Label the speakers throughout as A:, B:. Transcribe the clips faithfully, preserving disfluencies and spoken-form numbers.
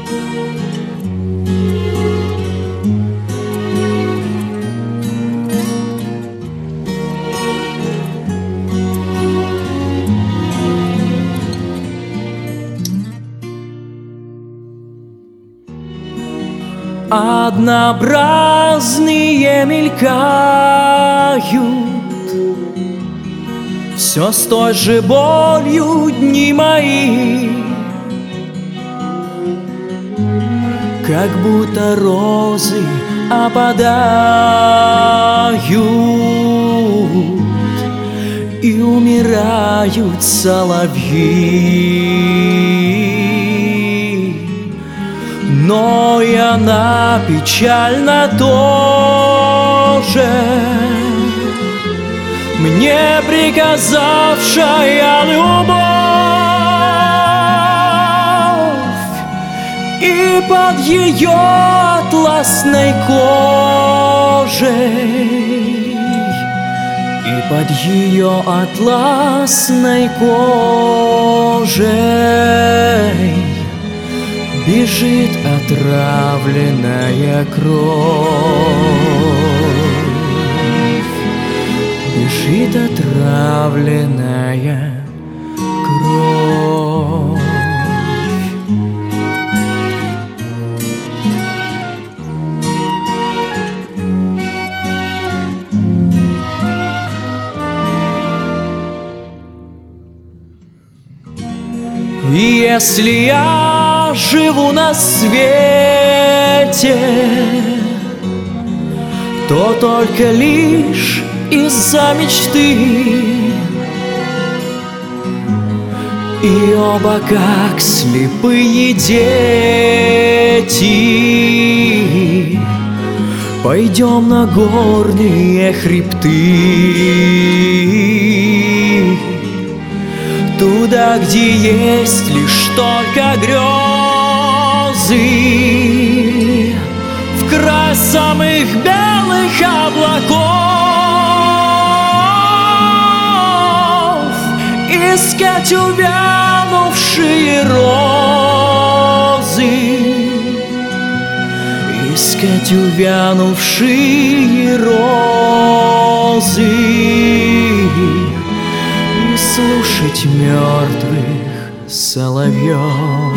A: Однообразные мелькают все с той же болью дни мои, как будто розы опадают и умирают соловьи. Но и она печальна тоже, мне приказавшая любовь, и под ее атласной кожей, и под ее атласной кожей бежит отравленная кровь, бежит отравленная кровь. И если я живу на свете, то только лишь из-за мечты. И оба, как слепые дети, пойдем на горные хребты, туда, где есть лишь только грезы, в край самых белых облаков, искать увянувшие розы, искать увянувшие розы, слушать мертвых соловьев.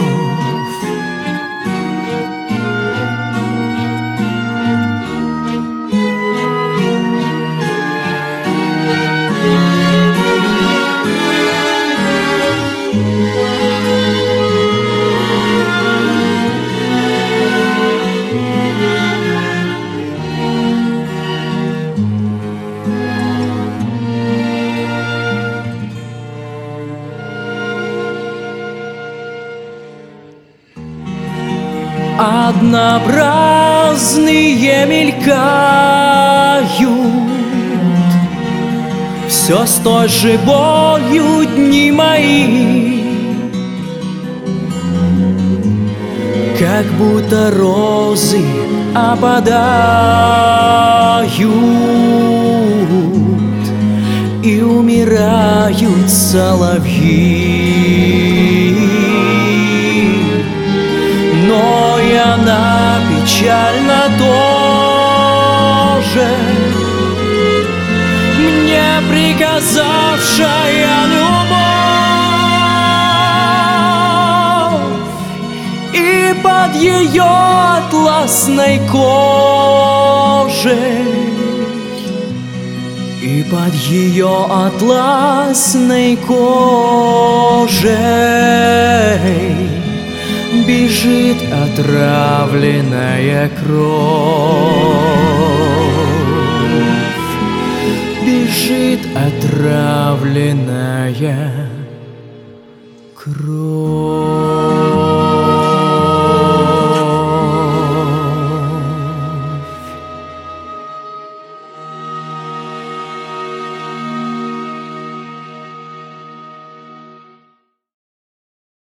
A: Однообразные мелькают все с той же болью дни мои, как будто розы опадают и умирают соловьи. Но и она печальна тоже, мне приказавшая любовь, и под ее атласной кожей, и под ее атласной кожей бежит отравленная кровь, бежит отравленная кровь.